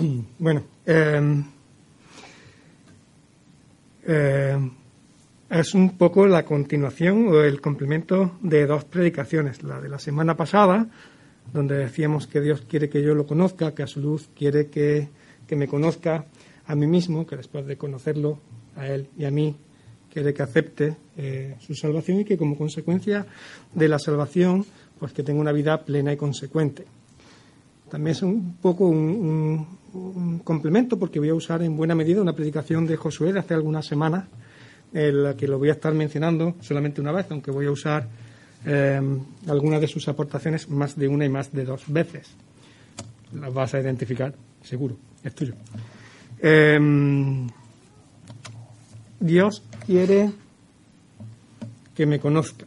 Bueno, es un poco la continuación o el complemento de dos predicaciones. La de la semana pasada, donde decíamos que Dios quiere que yo lo conozca, que a su luz quiere que me conozca a mí mismo, que después de conocerlo a Él y a mí, quiere que acepte su salvación y que como consecuencia de la salvación, pues que tenga una vida plena y consecuente. También es un poco un complemento, porque voy a usar en buena medida una predicación de Josué de hace algunas semanas, en la que lo voy a estar mencionando solamente una vez, aunque voy a usar algunas de sus aportaciones más de una y más de dos veces. Las vas a identificar, seguro, es tuyo. Dios quiere que me conozca.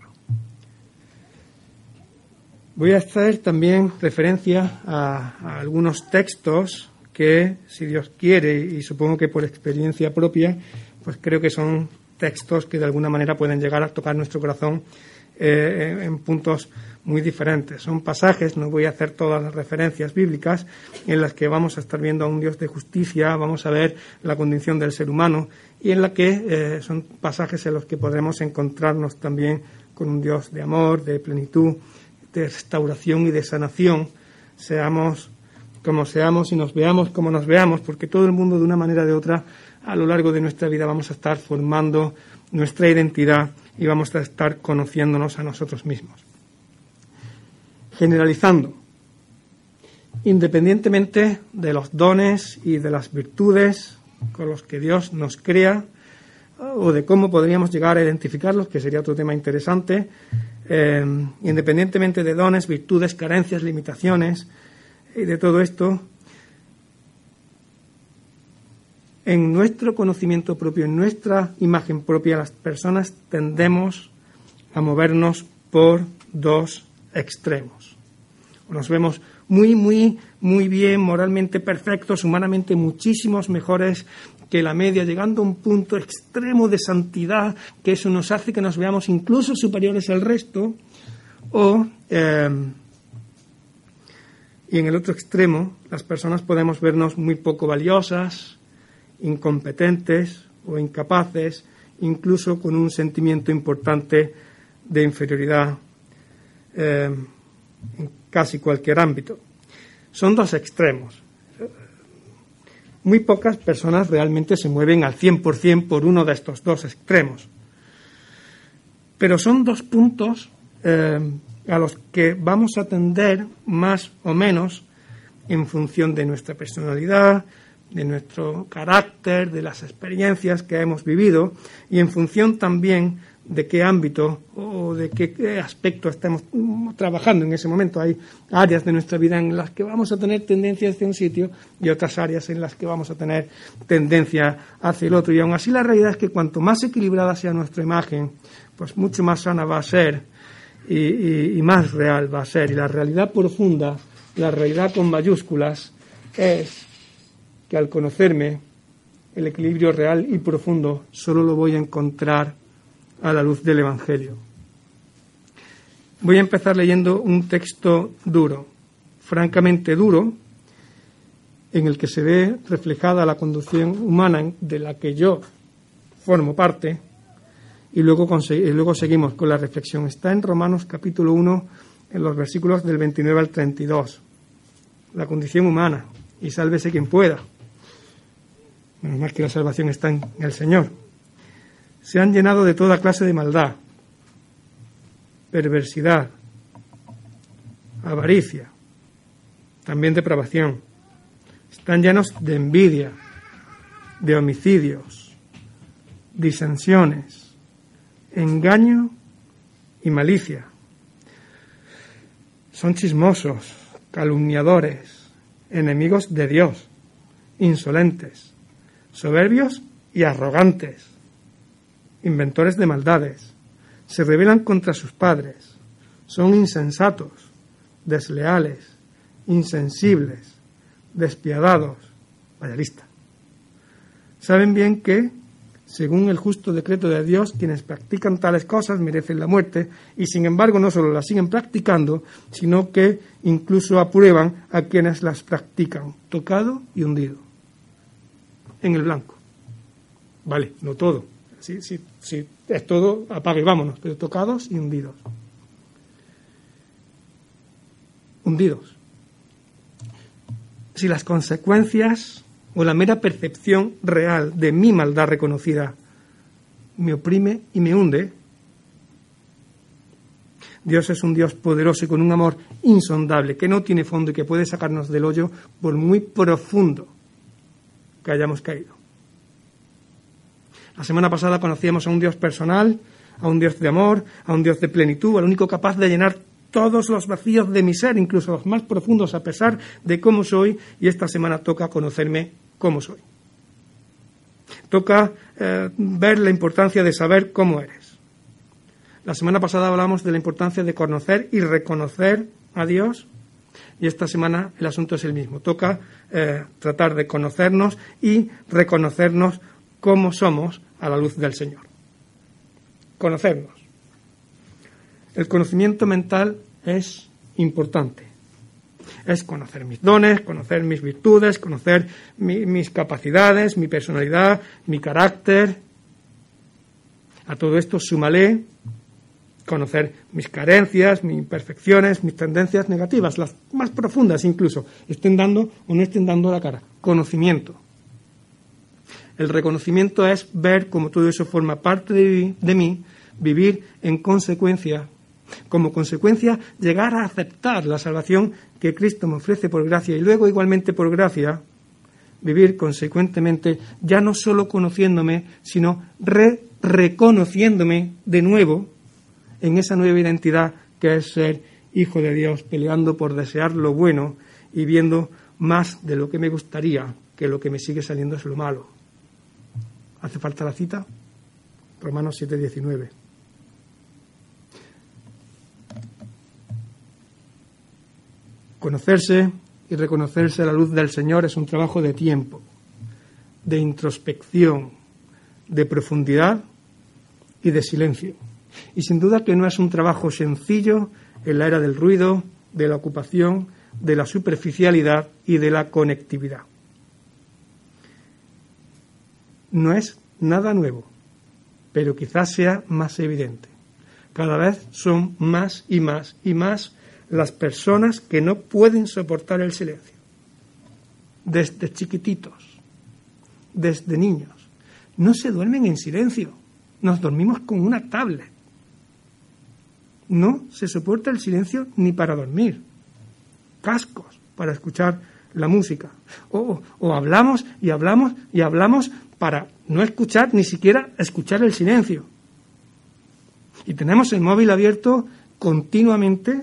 Voy a hacer también referencia a algunos textos que, si Dios quiere, y supongo que por experiencia propia, pues creo que son textos que de alguna manera pueden llegar a tocar nuestro corazón en puntos muy diferentes. Son pasajes, no voy a hacer todas las referencias bíblicas, en las que vamos a estar viendo a un Dios de justicia, vamos a ver la condición del ser humano, y en la que son pasajes en los que podremos encontrarnos también con un Dios de amor, de plenitud, de restauración y de sanación, seamos como seamos y nos veamos como nos veamos, porque todo el mundo de una manera o de otra a lo largo de nuestra vida vamos a estar formando nuestra identidad y vamos a estar conociéndonos a nosotros mismos. Generalizando, independientemente de los dones y de las virtudes con los que Dios nos crea, o de cómo podríamos llegar a identificarlos, que sería otro tema interesante, independientemente de dones, virtudes, carencias, limitaciones y de todo esto, en nuestro conocimiento propio, en nuestra imagen propia, las personas tendemos a movernos por dos extremos. Nos vemos muy bien, moralmente perfectos, humanamente muchísimos mejores que la media, llegando a un punto extremo de santidad, que eso nos hace que nos veamos incluso superiores al resto, y en el otro extremo, las personas podemos vernos muy poco valiosas, incompetentes o incapaces, incluso con un sentimiento importante de inferioridad en casi cualquier ámbito. Son dos extremos. Muy pocas personas realmente se mueven al 100% por uno de estos dos extremos. Pero son dos puntos a los que vamos a tender más o menos en función de nuestra personalidad, de nuestro carácter, de las experiencias que hemos vivido y en función también de qué ámbito o de qué aspecto estamos trabajando en ese momento. Hay áreas de nuestra vida en las que vamos a tener tendencia hacia un sitio y otras áreas en las que vamos a tener tendencia hacia el otro. Y aún así la realidad es que cuanto más equilibrada sea nuestra imagen, pues mucho más sana va a ser y más real va a ser. Y la realidad profunda, la realidad con mayúsculas, es que al conocerme, el equilibrio real y profundo solo lo voy a encontrar a la luz del Evangelio. Voy a empezar leyendo un texto duro, francamente duro, en el que se ve reflejada la conducción humana de la que yo formo parte, y luego seguimos con la reflexión. Está en Romanos capítulo 1, en los versículos del 29 al 32. La condición humana, y sálvese quien pueda. Menos mal que la salvación está en el Señor. Se han llenado de toda clase de maldad, perversidad, avaricia, también depravación. Están llenos de envidia, de homicidios, disensiones, engaño y malicia. Son chismosos, calumniadores, enemigos de Dios, insolentes, soberbios y arrogantes, inventores de maldades, se rebelan contra sus padres, son insensatos, desleales, insensibles, despiadados. Vaya lista. Saben bien que, Según el justo decreto de Dios, quienes practican tales cosas merecen la muerte, y sin embargo no solo las siguen practicando, sino que incluso aprueban a quienes las practican, tocado y hundido, en el blanco. Vale, no todo. Sí, es todo, apague y vámonos, pero tocados y hundidos. Hundidos. Si las consecuencias o la mera percepción real de mi maldad reconocida me oprime y me hunde, Dios es un Dios poderoso y con un amor insondable, que no tiene fondo y que puede sacarnos del hoyo por muy profundo que hayamos caído. La semana pasada conocíamos a un Dios personal, a un Dios de amor, a un Dios de plenitud, al único capaz de llenar todos los vacíos de mi ser, incluso los más profundos, a pesar de cómo soy, y esta semana toca conocerme cómo soy. Toca ver la importancia de saber cómo eres. La semana pasada hablamos de la importancia de conocer y reconocer a Dios, y esta semana el asunto es el mismo. Toca tratar de conocernos y reconocernos cómo somos a la luz del Señor. Conocernos. El conocimiento mental es importante. Es conocer mis dones, conocer mis virtudes, conocer mis capacidades, mi personalidad, mi carácter. A todo esto súmale conocer mis carencias, mis imperfecciones, mis tendencias negativas, las más profundas incluso, estén dando o no estén dando la cara. Conocimiento. El reconocimiento es ver cómo todo eso forma parte de mí, vivir en consecuencia. Como consecuencia, llegar a aceptar la salvación que Cristo me ofrece por gracia y luego, igualmente por gracia, vivir consecuentemente, ya no solo conociéndome, sino reconociéndome de nuevo en esa nueva identidad que es ser hijo de Dios, peleando por desear lo bueno y viendo más de lo que me gustaría que lo que me sigue saliendo es lo malo. ¿Hace falta la cita? Romanos 7:19. Conocerse y reconocerse a la luz del Señor es un trabajo de tiempo, de introspección, de profundidad y de silencio. Y sin duda que no es un trabajo sencillo en la era del ruido, de la ocupación, de la superficialidad y de la conectividad. No es nada nuevo, pero quizás sea más evidente. Cada vez son más y más y más las personas que no pueden soportar el silencio. Desde chiquititos, desde niños. No se duermen en silencio. Nos dormimos con una tablet. No se soporta el silencio ni para dormir. Cascos para escuchar la música. O hablamos y hablamos y hablamos para no escuchar, ni siquiera escuchar el silencio. Y tenemos el móvil abierto continuamente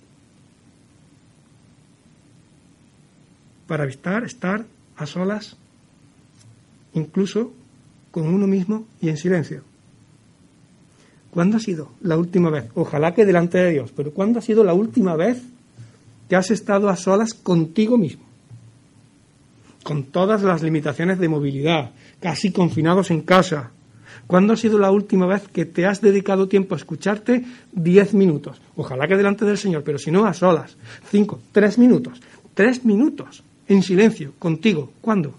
para estar a solas, incluso con uno mismo y en silencio. ¿Cuándo ha sido la última vez? Ojalá que delante de Dios, pero ¿cuándo ha sido la última vez que has estado a solas contigo mismo? Con todas las limitaciones de movilidad, casi confinados en casa. ¿Cuándo ha sido la última vez que te has dedicado tiempo a escucharte 10 minutos? Ojalá que delante del Señor, pero si no, a solas. 5, 3 minutos. 3 minutos en silencio, contigo. ¿Cuándo?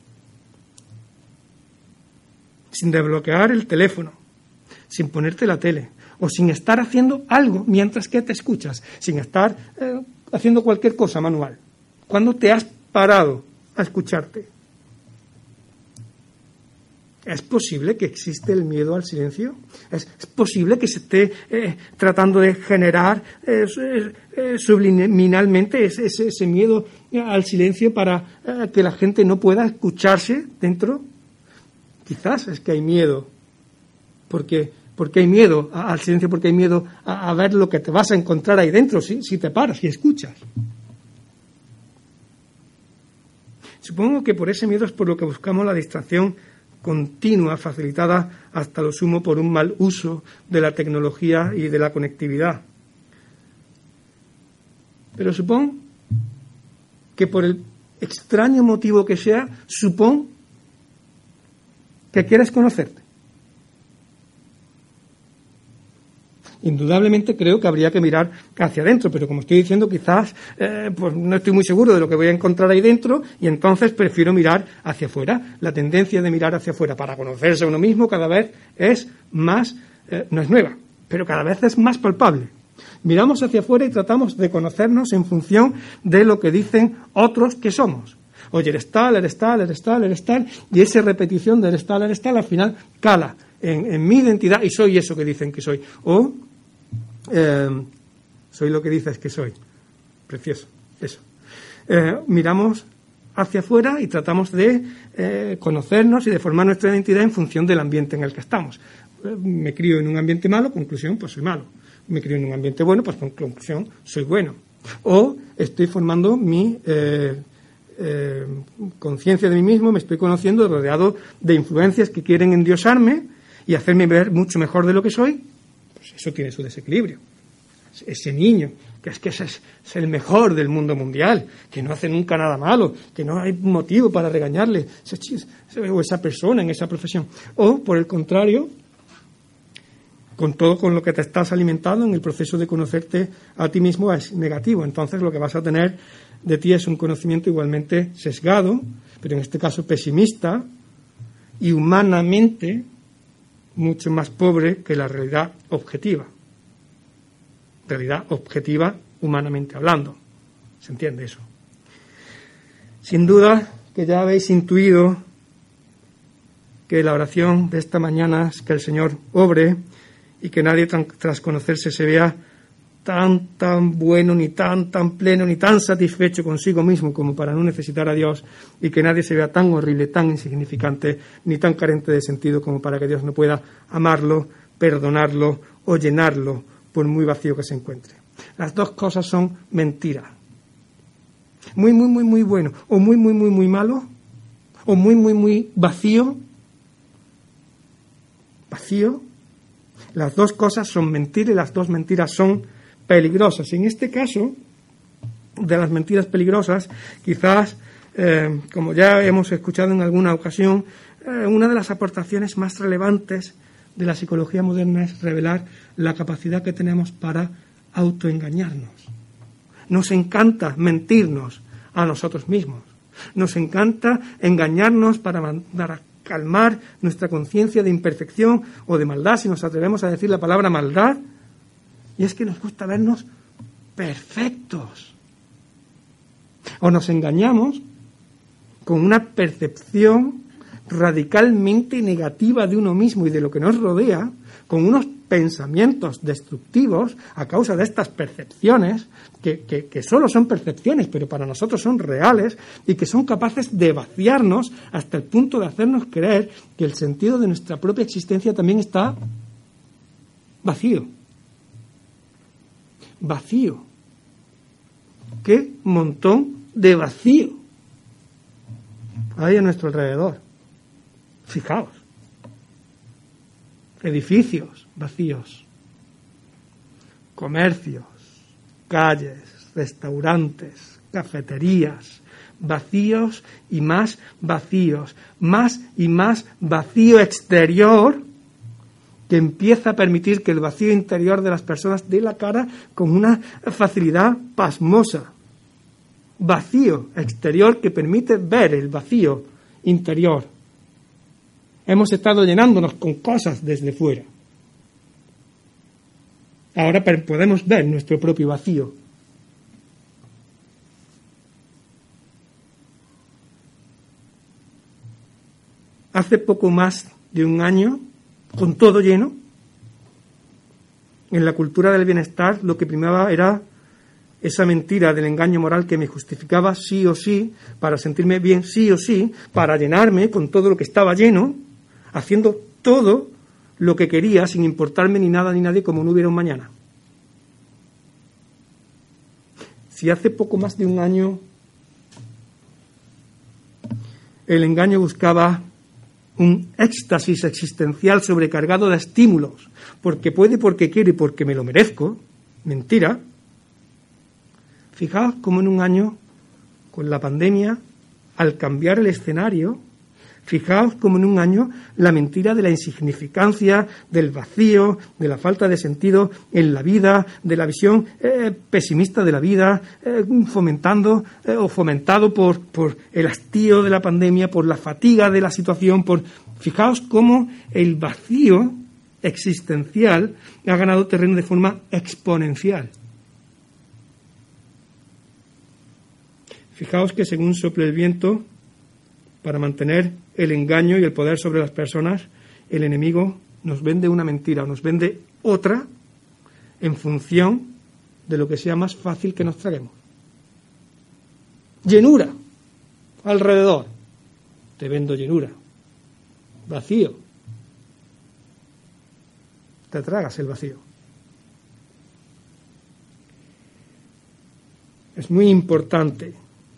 Sin desbloquear el teléfono, sin ponerte la tele, o sin estar haciendo algo mientras que te escuchas, sin estar haciendo cualquier cosa manual. ¿Cuándo te has parado a escucharte? ¿Es posible que existe el miedo al silencio? ¿Es posible que se esté tratando de generar subliminalmente ese miedo al silencio para que la gente no pueda escucharse dentro? Quizás es que hay miedo, porque hay miedo al silencio, porque hay miedo a ver lo que te vas a encontrar ahí dentro si te paras y escuchas. Supongo que por ese miedo es por lo que buscamos la distracción continua, facilitada hasta lo sumo por un mal uso de la tecnología y de la conectividad. Pero supongo que por el extraño motivo que sea, supongo que quieres conocerte. Indudablemente creo que habría que mirar hacia adentro, pero como estoy diciendo, quizás pues no estoy muy seguro de lo que voy a encontrar ahí dentro y entonces prefiero mirar hacia afuera. La tendencia de mirar hacia afuera para conocerse a uno mismo cada vez es más, no es nueva, pero cada vez es más palpable. Miramos hacia afuera y tratamos de conocernos en función de lo que dicen otros que somos. Oye, eres tal, eres tal, eres tal, eres tal, y esa repetición de eres tal, al final cala en mi identidad y soy eso que dicen que soy. O soy lo que dices que soy. Precioso, eso. Miramos hacia afuera y tratamos de conocernos y de formar nuestra identidad en función del ambiente en el que estamos. Me crío en un ambiente malo, conclusión, pues soy malo. Me crío en un ambiente bueno, pues conclusión, soy bueno. O estoy formando mi conciencia de mí mismo, me estoy conociendo rodeado de influencias que quieren endiosarme y hacerme ver mucho mejor de lo que soy. Pues eso tiene su desequilibrio. Ese niño, que es el mejor del mundo mundial, que no hace nunca nada malo, que no hay motivo para regañarle, o esa persona en esa profesión. O, por el contrario, con todo con lo que te estás alimentando en el proceso de conocerte a ti mismo es negativo. Entonces lo que vas a tener de ti es un conocimiento igualmente sesgado, pero en este caso pesimista y humanamente mucho más pobre que la realidad objetiva. Realidad objetiva humanamente hablando. ¿Se entiende eso? Sin duda que ya habéis intuido que la oración de esta mañana es que el Señor obre y que nadie tras conocerse se vea tan bueno, ni tan pleno, ni tan satisfecho consigo mismo como para no necesitar a Dios, y que nadie se vea tan horrible, tan insignificante, ni tan carente de sentido como para que Dios no pueda amarlo, perdonarlo o llenarlo por muy vacío que se encuentre. Las dos cosas son mentiras. Muy bueno, o muy malo, o muy vacío. Vacío. Las dos cosas son mentiras y las dos mentiras son peligrosas. En este caso, de las mentiras peligrosas, quizás, como ya hemos escuchado en alguna ocasión, una de las aportaciones más relevantes de la psicología moderna es revelar la capacidad que tenemos para autoengañarnos. Nos encanta mentirnos a nosotros mismos. Nos encanta engañarnos para calmar nuestra conciencia de imperfección o de maldad, si nos atrevemos a decir la palabra maldad. Y es que nos gusta vernos perfectos. O nos engañamos con una percepción radicalmente negativa de uno mismo y de lo que nos rodea, con unos pensamientos destructivos a causa de estas percepciones, que solo son percepciones, pero para nosotros son reales y que son capaces de vaciarnos hasta el punto de hacernos creer que el sentido de nuestra propia existencia también está vacío. Vacío. ¡Qué montón de vacío hay a nuestro alrededor! Fijaos. Edificios vacíos. Comercios, calles, restaurantes, cafeterías, vacíos y más vacíos. Más y más vacío exterior que empieza a permitir que el vacío interior de las personas dé la cara con una facilidad pasmosa. Vacío exterior que permite ver el vacío interior. Hemos estado llenándonos con cosas desde fuera. Ahora podemos ver nuestro propio vacío. Hace poco más de un año, con todo lleno, en la cultura del bienestar lo que primaba era esa mentira del engaño moral que me justificaba sí o sí, para sentirme bien sí o sí, para llenarme con todo lo que estaba lleno, haciendo todo lo que quería sin importarme ni nada ni nadie, como no hubiera un mañana. Si hace poco más de un año el engaño buscaba un éxtasis existencial sobrecargado de estímulos, porque puede, porque quiere y porque me lo merezco, mentira. Fijaos cómo en un año, con la pandemia, al cambiar el escenario, Fijaos como en un año la mentira de la insignificancia, del vacío, de la falta de sentido en la vida, de la visión pesimista de la vida, fomentado por el hastío de la pandemia, por la fatiga de la situación, fijaos cómo el vacío existencial ha ganado terreno de forma exponencial. Fijaos que según sople el viento, para mantener el engaño y el poder sobre las personas, el enemigo nos vende una mentira o nos vende otra en función de lo que sea más fácil que nos traguemos. Llenura alrededor. Te vendo llenura. Vacío. Te tragas el vacío. Es muy importante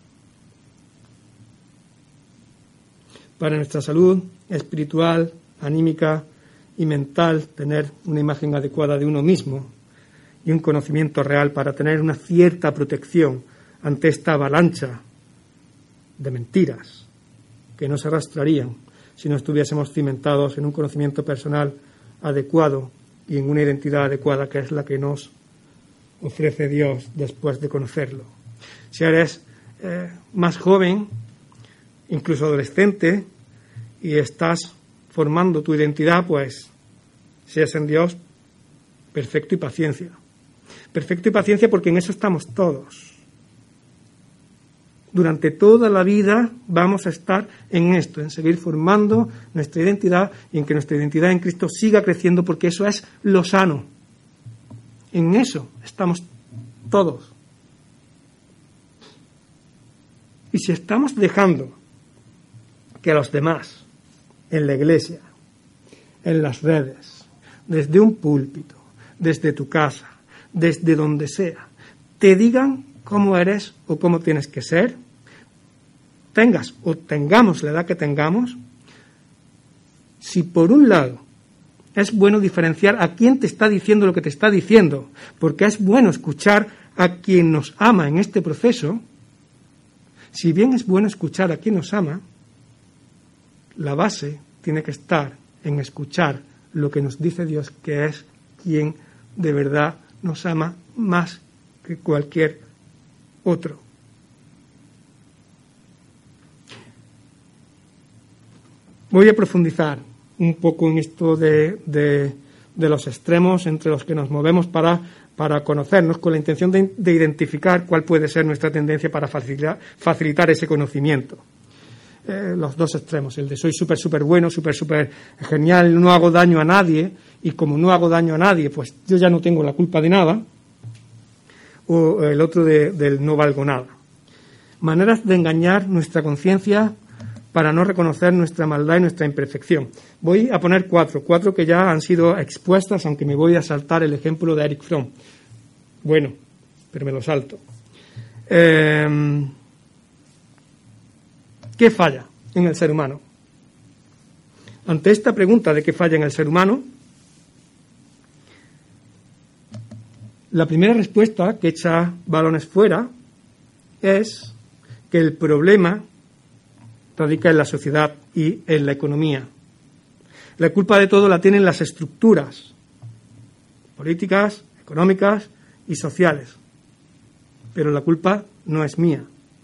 para nuestra salud espiritual, anímica y mental tener una imagen adecuada de uno mismo y un conocimiento real para tener una cierta protección ante esta avalancha de mentiras que nos arrastrarían si no estuviésemos cimentados en un conocimiento personal adecuado y en una identidad adecuada, que es la que nos ofrece Dios después de conocerlo. Si eres más joven, incluso adolescente, y estás formando tu identidad, pues si es en Dios, perfecto y paciencia. Perfecto y paciencia porque en eso estamos todos. Durante toda la vida vamos a estar en esto, en seguir formando nuestra identidad y en que nuestra identidad en Cristo siga creciendo, porque eso es lo sano. En eso estamos todos. Y si estamos dejando que los demás, en la iglesia, en las redes, desde un púlpito, desde tu casa, desde donde sea, te digan cómo eres o cómo tienes que ser, tengas o tengamos la edad que tengamos, si por un lado es bueno diferenciar a quién te está diciendo lo que te está diciendo, porque es bueno escuchar a quien nos ama en este proceso, si bien es bueno escuchar a quien nos ama, la base tiene que estar en escuchar lo que nos dice Dios, que es quien de verdad nos ama más que cualquier otro. Voy a profundizar un poco en esto de los extremos entre los que nos movemos para conocernos, con la intención de identificar cuál puede ser nuestra tendencia para facilitar ese conocimiento. Los dos extremos, el de soy súper bueno, súper genial, no hago daño a nadie, y como no hago daño a nadie, pues yo ya no tengo la culpa de nada, o el otro del no valgo nada. Maneras de engañar nuestra conciencia para no reconocer nuestra maldad y nuestra imperfección. Voy a poner cuatro que ya han sido expuestas, aunque me voy a saltar el ejemplo de Erich Fromm. Bueno, pero me lo salto. ¿Qué falla en el ser humano? Ante esta pregunta de qué falla en el ser humano, la primera respuesta que echa balones fuera es que el problema radica en la sociedad y en la economía. La culpa de todo la tienen las estructuras políticas, económicas y sociales, pero la culpa no es mía.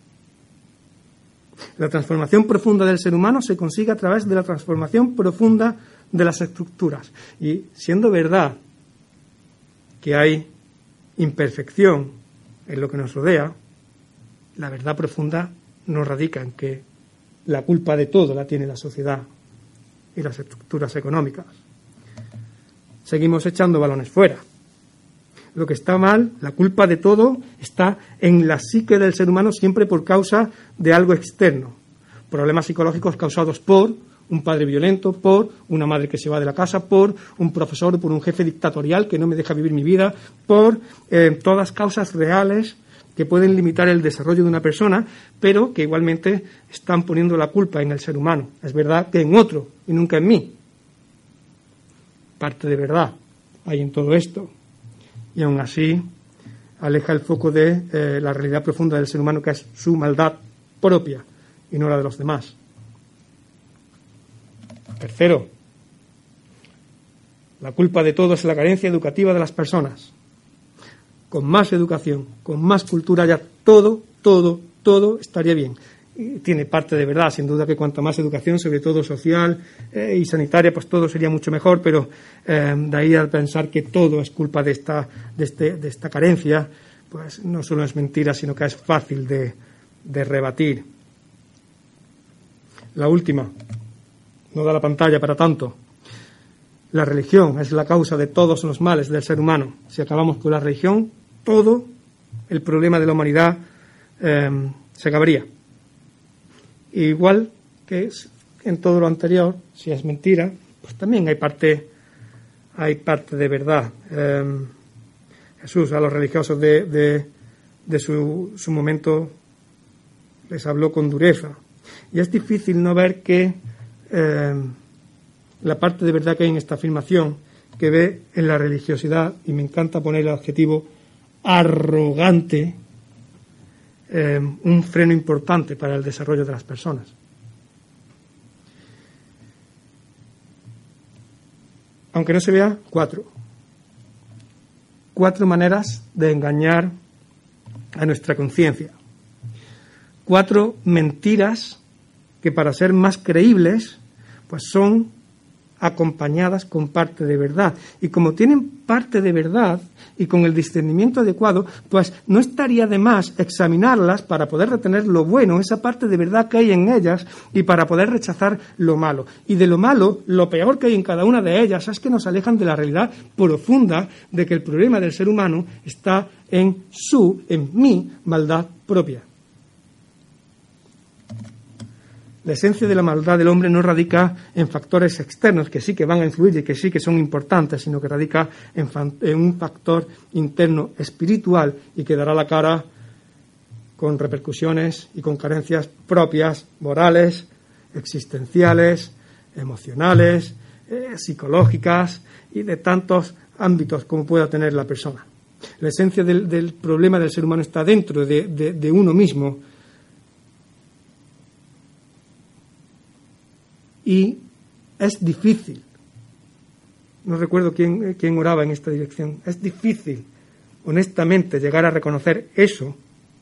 La transformación profunda del ser humano se consigue a través de la transformación profunda de las estructuras. Y siendo verdad que hay imperfección en lo que nos rodea, la verdad profunda no radica en que la culpa de todo la tiene la sociedad y las estructuras económicas. Seguimos echando balones fuera. Lo que está mal, la culpa de todo, está en la psique del ser humano siempre por causa de algo externo. Problemas psicológicos causados por un padre violento, por una madre que se va de la casa, por un profesor, por un jefe dictatorial que no me deja vivir mi vida, por todas causas reales que pueden limitar el desarrollo de una persona, pero que igualmente están poniendo la culpa en el ser humano. Es verdad que en otro y nunca en mí. Parte de verdad hay en todo esto. Y aún así aleja el foco de la realidad profunda del ser humano, que es su maldad propia y no la de los demás. Tercero, la culpa de todo es la carencia educativa de las personas. Con más educación, con más cultura, ya todo estaría bien. Y tiene parte de verdad, sin duda que cuanta más educación, sobre todo social y sanitaria, pues todo sería mucho mejor, pero de ahí a pensar que todo es culpa de esta carencia, pues no solo es mentira, sino que es fácil de rebatir. La última, no da la pantalla para tanto. La religión es la causa de todos los males del ser humano. Si acabamos con la religión, todo el problema de la humanidad se acabaría. Igual que en todo lo anterior, si es mentira, pues también hay parte de verdad. Jesús a los religiosos de su momento les habló con dureza. Y es difícil no ver que la parte de verdad que hay en esta afirmación, que ve en la religiosidad, y me encanta poner el adjetivo arrogante, un freno importante para el desarrollo de las personas. Aunque no se vea, cuatro maneras de engañar a nuestra conciencia. 4 mentiras que, para ser más creíbles, pues son acompañadas con parte de verdad. Y como tienen parte de verdad y con el discernimiento adecuado, pues no estaría de más examinarlas para poder retener lo bueno, esa parte de verdad que hay en ellas, y para poder rechazar lo malo. Y de lo malo, lo peor que hay en cada una de ellas es que nos alejan de la realidad profunda de que el problema del ser humano está en mi maldad propia. La esencia de la maldad del hombre no radica en factores externos, que sí que van a influir y que sí que son importantes, sino que radica en un factor interno espiritual, y que dará la cara con repercusiones y con carencias propias, morales, existenciales, emocionales, psicológicas y de tantos ámbitos como pueda tener la persona. La esencia del problema del ser humano está dentro de uno mismo. Y es difícil, no recuerdo quién oraba en esta dirección, es difícil, honestamente, llegar a reconocer eso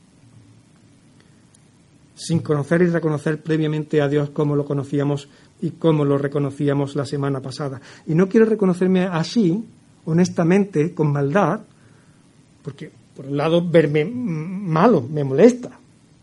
sin conocer y reconocer previamente a Dios como lo conocíamos y como lo reconocíamos la semana pasada. Y no quiero reconocerme así, honestamente, con maldad, porque, por un lado, verme malo me molesta.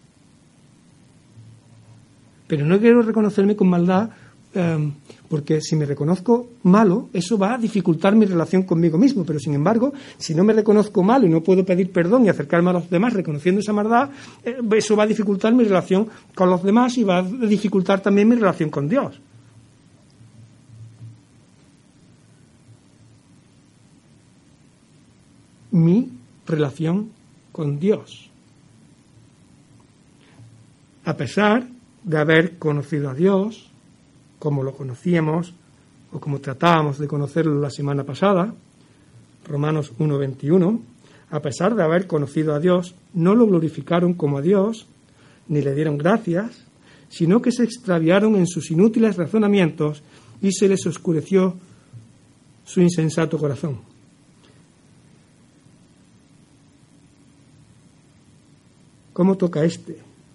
Pero no quiero reconocerme con maldad, porque si me reconozco malo, eso va a dificultar mi relación conmigo mismo. Pero sin embargo, si no me reconozco malo y no puedo pedir perdón y acercarme a los demás reconociendo esa maldad, eso va a dificultar mi relación con los demás y va a dificultar también mi relación con Dios. Mi relación con Dios. A pesar de haber conocido a Dios como lo conocíamos o como tratábamos de conocerlo la semana pasada, Romanos 1:21, a pesar de haber conocido a Dios, no lo glorificaron como a Dios, ni le dieron gracias, sino que se extraviaron en sus inútiles razonamientos y se les oscureció su insensato corazón. ¿Cómo toca este?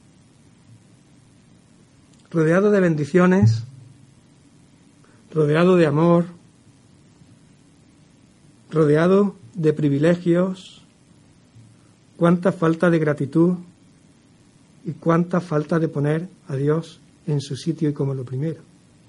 Rodeado de bendiciones, rodeado de amor, rodeado de privilegios, cuánta falta de gratitud y cuánta falta de poner a Dios en su sitio y como lo primero.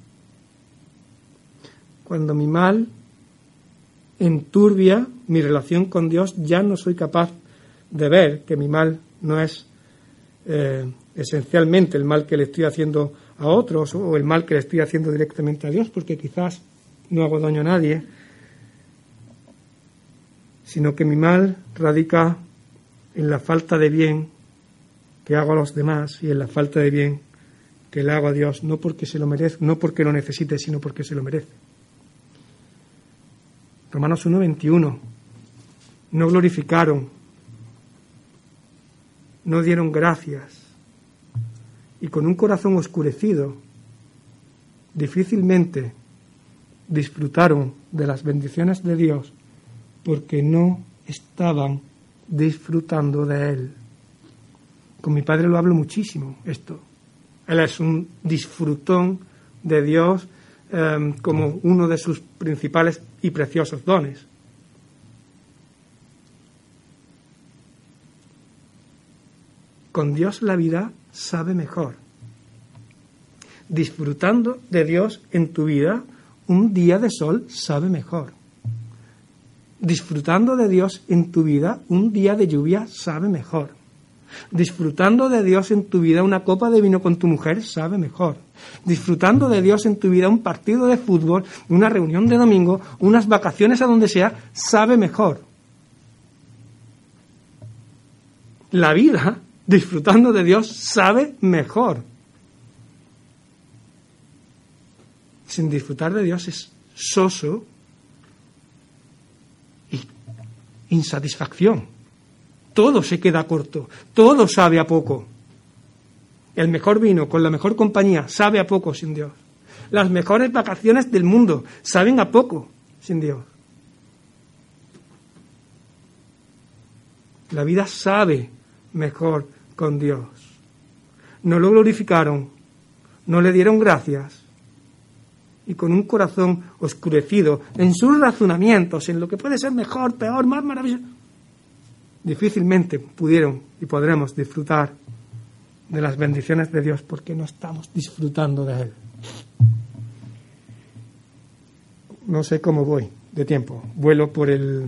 Cuando mi mal enturbia mi relación con Dios, ya no soy capaz de ver que mi mal no es esencialmente el mal que le estoy haciendo a otros o el mal que le estoy haciendo directamente a Dios, porque quizás no hago daño a nadie, sino que mi mal radica en la falta de bien que hago a los demás y en la falta de bien que le hago a Dios, no porque se lo merezca, no porque lo necesite, sino porque se lo merece. Romanos 1:21. No glorificaron, no dieron gracias, y con un corazón oscurecido difícilmente disfrutaron de las bendiciones de Dios porque no estaban disfrutando de Él. Con mi padre lo hablo muchísimo esto. Él es un disfrutón de Dios como uno de sus principales y preciosos dones. Con Dios la vida sabe mejor. Disfrutando de Dios en tu vida, un día de sol sabe mejor. Disfrutando de Dios en tu vida, un día de lluvia sabe mejor. Disfrutando de Dios en tu vida, una copa de vino con tu mujer sabe mejor. Disfrutando de Dios en tu vida, un partido de fútbol, una reunión de domingo, unas vacaciones a donde sea, sabe mejor. La vida, disfrutando de Dios, sabe mejor. Sin disfrutar de Dios es soso y insatisfacción. Todo se queda corto, todo sabe a poco. El mejor vino con la mejor compañía sabe a poco sin Dios. Las mejores vacaciones del mundo saben a poco sin Dios. La vida sabe mejor con Dios. No lo glorificaron, no le dieron gracias. Y con un corazón oscurecido en sus razonamientos, en lo que puede ser mejor, peor, más maravilloso, difícilmente pudieron y podremos disfrutar de las bendiciones de Dios porque no estamos disfrutando de Él. No sé cómo voy de tiempo. Vuelo por el...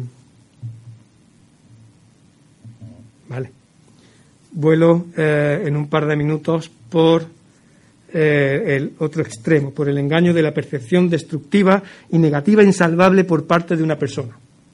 Vale. Vuelo en un par de minutos por el otro extremo, por el engaño de la percepción destructiva y negativa insalvable por parte de una persona.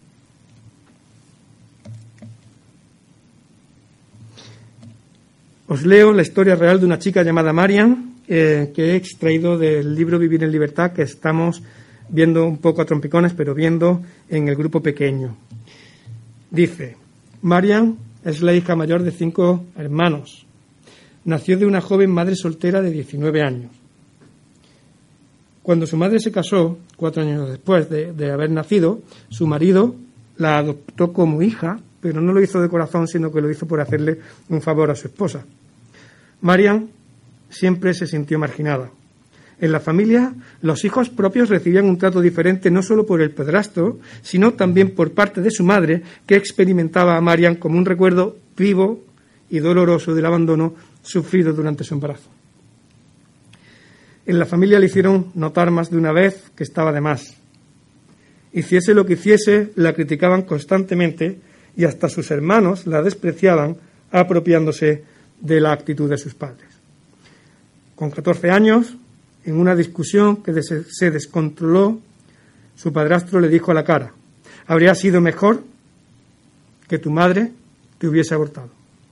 Os leo la historia real de una chica llamada Marian, que he extraído del libro Vivir en Libertad, que estamos viendo un poco a trompicones, pero viendo en el grupo pequeño. Dice: Marian es la hija mayor de 5 hermanos. Nació de una joven madre soltera de 19 años. Cuando su madre se casó, 4 años después de haber nacido, su marido la adoptó como hija, pero no lo hizo de corazón, sino que lo hizo por hacerle un favor a su esposa. Marian siempre se sintió marginada. En la familia, los hijos propios recibían un trato diferente no solo por el padrastro, sino también por parte de su madre, que experimentaba a Marian como un recuerdo vivo y doloroso del abandono sufrido durante su embarazo. En la familia le hicieron notar más de una vez que estaba de más. Hiciese lo que hiciese, la criticaban constantemente y hasta sus hermanos la despreciaban, apropiándose de la actitud de sus padres. Con 14 años, en una discusión que se descontroló, su padrastro le dijo a la cara: habría sido mejor que tu madre te hubiese abortado.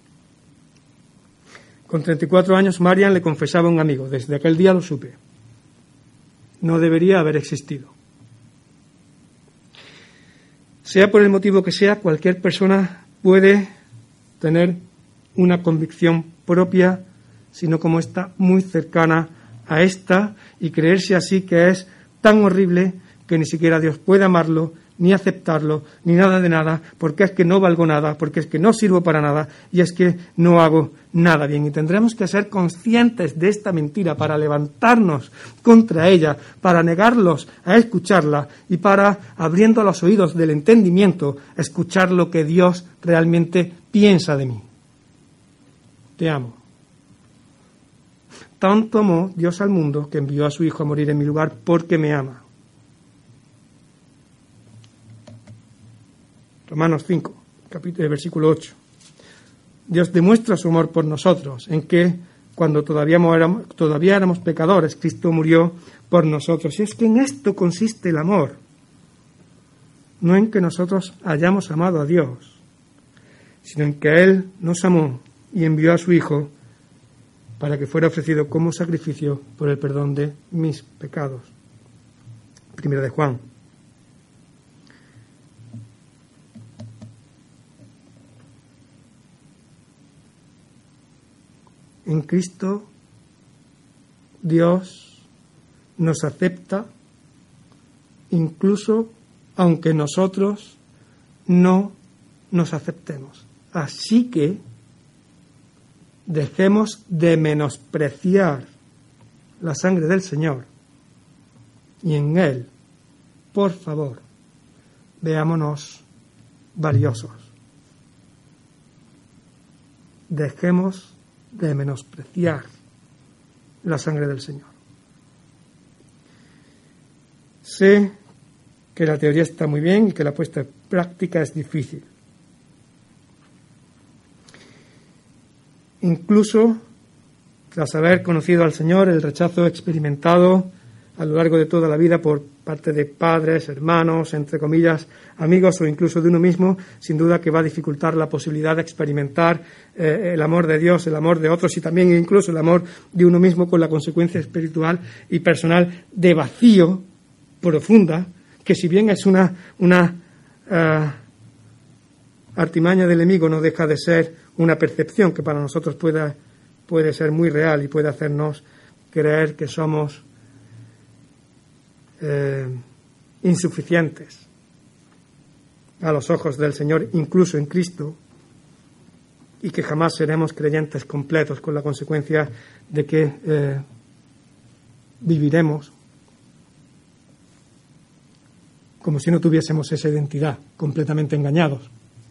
Con 34 años, Marian le confesaba a un amigo: desde aquel día lo supe. No debería haber existido. Sea por el motivo que sea, cualquier persona puede tener una convicción propia, sino como esta, muy cercana a esta, y creerse así que es tan horrible que ni siquiera Dios puede amarlo, ni aceptarlo, ni nada de nada, porque es que no valgo nada, porque es que no sirvo para nada, y es que no hago nada bien. Y tendremos que ser conscientes de esta mentira para levantarnos contra ella, para negarlos a escucharla y para, abriendo los oídos del entendimiento, escuchar lo que Dios realmente piensa de mí. Te amo. Tanto amó Dios al mundo que envió a su Hijo a morir en mi lugar porque me ama. Romanos 5, versículo 8. Dios demuestra su amor por nosotros en que cuando todavía éramos pecadores, Cristo murió por nosotros. Y es que en esto consiste el amor, no en que nosotros hayamos amado a Dios, sino en que Él nos amó y envió a su Hijo para que fuera ofrecido como sacrificio por el perdón de mis pecados. Primera de Juan. En Cristo, Dios nos acepta incluso aunque nosotros no nos aceptemos. Así que dejemos de menospreciar la sangre del Señor y en Él, por favor, veámonos valiosos. Dejemos de menospreciar la sangre del Señor. Sé que la teoría está muy bien y que la puesta en práctica es difícil. Incluso tras haber conocido al Señor, el rechazo experimentado a lo largo de toda la vida por parte de padres, hermanos, entre comillas, amigos o incluso de uno mismo, sin duda que va a dificultar la posibilidad de experimentar el amor de Dios, el amor de otros y también incluso el amor de uno mismo, con la consecuencia espiritual y personal de vacío profunda, que si bien es una artimaña del enemigo, no deja de ser una percepción que para nosotros puede ser muy real y puede hacernos creer que somos insuficientes a los ojos del Señor, incluso en Cristo, y que jamás seremos creyentes completos, con la consecuencia de que viviremos como si no tuviésemos esa identidad, completamente engañados.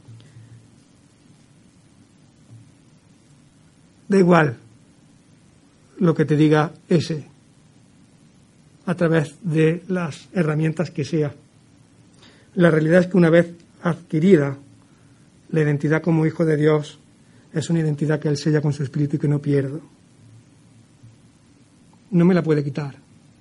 Da igual lo que te diga ese, a través de las herramientas que sea. La realidad es que una vez adquirida la identidad como hijo de Dios, es una identidad que Él sella con su Espíritu y que no pierdo. No me la puede quitar.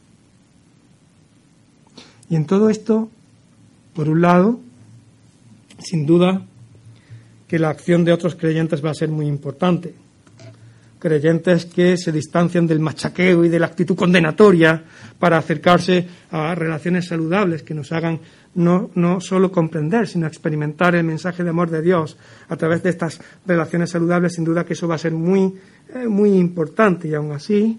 Y en todo esto, por un lado, sin duda que la acción de otros creyentes va a ser muy importante. Creyentes que se distancian del machaqueo y de la actitud condenatoria para acercarse a relaciones saludables que nos hagan no solo comprender, sino experimentar el mensaje de amor de Dios a través de estas relaciones saludables. Sin duda que eso va a ser muy importante, y aún así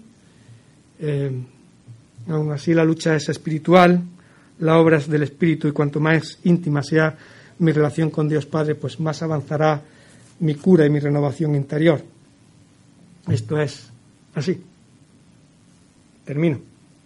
la lucha es espiritual, la obra es del Espíritu, y cuanto más íntima sea mi relación con Dios Padre, pues más avanzará mi cura y mi renovación interior. Esto es así. Termino.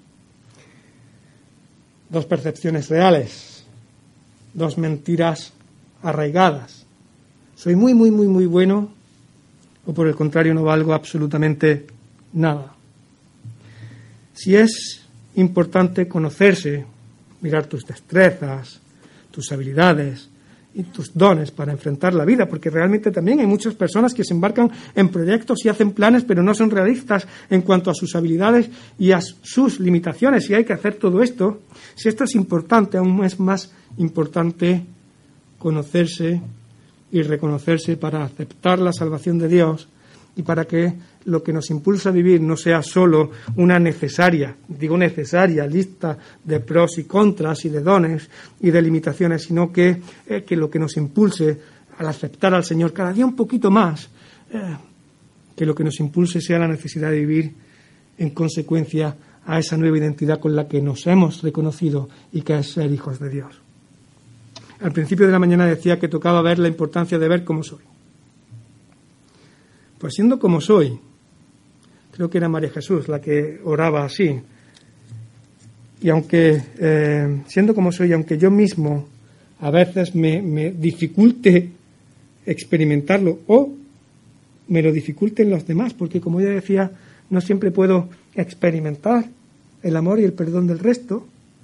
2 percepciones reales, 2 mentiras arraigadas. Soy muy bueno, o por el contrario no valgo absolutamente nada. Si es importante conocerse, mirar tus destrezas, tus habilidades y tus dones para enfrentar la vida, porque realmente también hay muchas personas que se embarcan en proyectos y hacen planes, pero no son realistas en cuanto a sus habilidades y a sus limitaciones, y hay que hacer todo esto. Si esto es importante, aún es más importante conocerse y reconocerse para aceptar la salvación de Dios, y para que lo que nos impulsa a vivir no sea solo una necesaria lista de pros y contras y de dones y de limitaciones, sino que lo que nos impulse al aceptar al Señor cada día un poquito más, que lo que nos impulse sea la necesidad de vivir en consecuencia a esa nueva identidad con la que nos hemos reconocido, y que es ser hijos de Dios. Al principio de la mañana decía que tocaba ver la importancia de ver cómo soy. Pues siendo como soy, creo que era María Jesús la que oraba así, y aunque siendo como soy, aunque yo mismo a veces me dificulte experimentarlo, o me lo dificulten los demás, porque como ella decía, no siempre puedo experimentar el amor y el perdón del resto.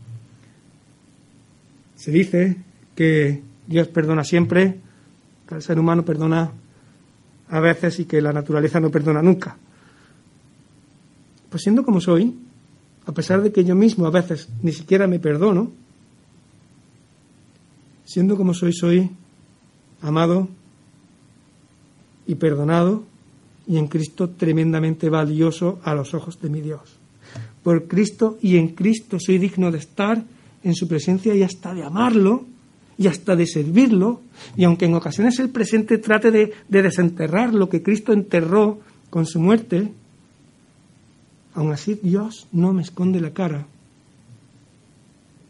Se dice que Dios perdona siempre, que el ser humano perdona a veces y que la naturaleza no perdona nunca. Pues siendo como soy, a pesar de que yo mismo a veces ni siquiera me perdono, siendo como soy amado y perdonado, y en Cristo tremendamente valioso a los ojos de mi Dios. Por Cristo y en Cristo soy digno de estar en su presencia y hasta de amarlo y hasta de servirlo, y aunque en ocasiones el presente trate de desenterrar lo que Cristo enterró con su muerte, aún así Dios no me esconde la cara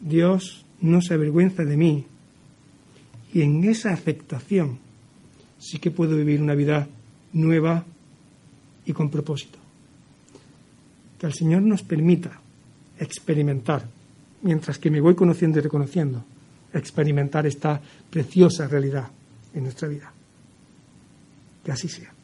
Dios no se avergüenza de mí. Y en esa aceptación sí que puedo vivir una vida nueva y con propósito. Que el Señor nos permita experimentar, mientras que me voy conociendo y reconociendo, experimentar esta preciosa realidad en nuestra vida. Que así sea.